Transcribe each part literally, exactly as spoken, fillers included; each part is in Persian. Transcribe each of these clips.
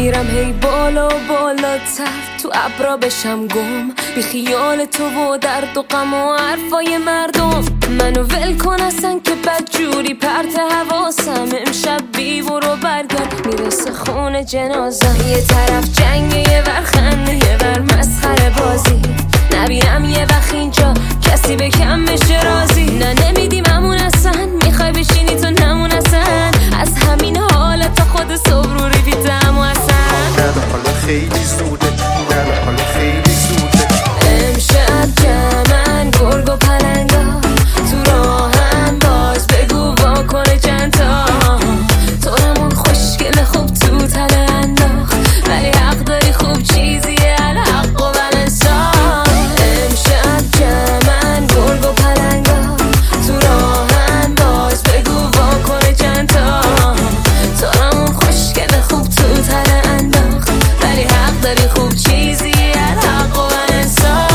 میرم هی بالا و بالاتر، تو ابرا بشم گم، بی خیال تو و درد و غم و حرفای مردم. منو ول کن اصلا که بدجوری پرت حواسم، امشب بی برو برگرد میرسه خونه جنازم. یه طرف جنگ، یه ور خنده، یه ور مسخره بازی. نبینم یه وقت اینجا کسی به کم بشه رازی. نه نمیدیم همون اصلا، میخوای بشینی تو نمون اصلا. از همین حالت تا خود صبح رو ریپیتم و اصلا نه حالا خیلی زوده، نه حالا خیلی زوده. امشب جمعن گرگ و پلنگا تو راهن، باز بگو واکنه چند تا. تو همون خوشگل خوب تو تله انداخت، ولی حق داری خوب چیزیه الحق و بلنسان. امشب جمعن گرگ و پلنگا تو راهن، باز بگو واکنه چند تا. تو همون خوشگل خوب تو تله انداخت، ولی حق داری خوب چیزیه الحق و بلنسان.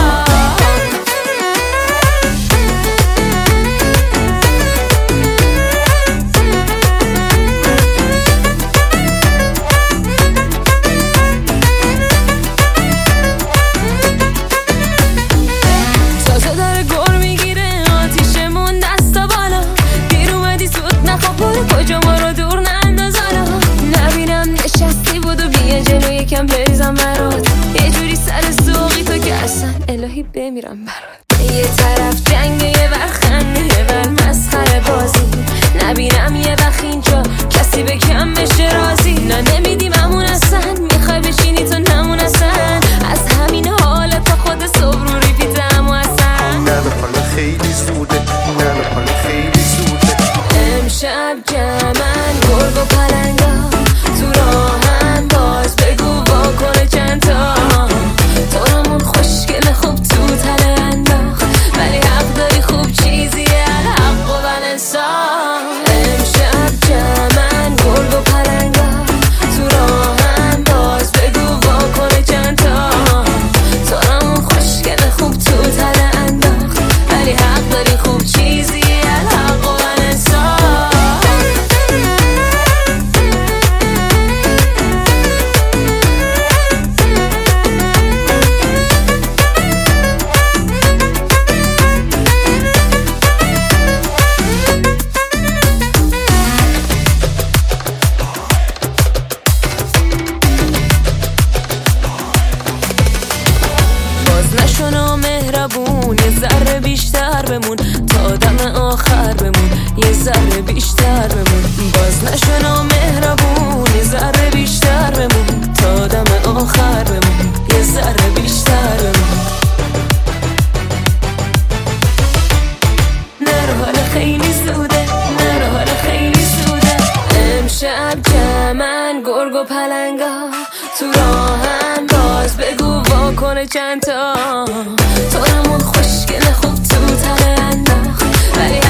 تازه داره گر میگیره آتیشمون دستا بالا. دیر اومدی زود نخوا برو کجا ما رو دور ننداز حالا. نبینم نشستی بودو بیا جلو یکم بریزم برات. یه جوری سر سوقی تو که اصلا الهی بمیرم برات. یه طرف جنگ، یه ور خنده، یه ور مسخره بازی. نبینم یه وقت اینجا کسی به کم بشه رازی. نه نمیدیم همون اصلا، میخوای بشینی تو نمون اصلا. از همین حالت تا خود صبح رو ریپیتم و اصلا نه حالا خیلی زوده، نه حالا خیلی زوده. امشب جمعن گرگ و پلنگا تو راهن، باز بگو واکنه چند تا. تو همون خوشگل خوب تو تله انداخت، ولی حق داری خوب چیزیه الحق و بلنسان. امشب جمعن گرگ و پلنگا تو راهن، باز بگو واکنه چند تا. تو همون خوشگل خوب تو تله انداخت، ولی حق داری خوب چیزیه الحق و بلنسان. باز نشو مهربون، یه ذره بیشتر بمون تا دم آخر بمون. یه ذره بیشتر بمون. باز نشو مهربون، یه ذره بیشتر بمون تا دم آخر بمون. یه ذره بیشتر بمون. نرو حالا خیلی زوده، نرو حالا خیلی زوده. امشب جمعن گرگ و پلنگا تو راهن، باز بگو واکنه چند تا. تو همون خوشگل خوب تو تله انداخت، ولی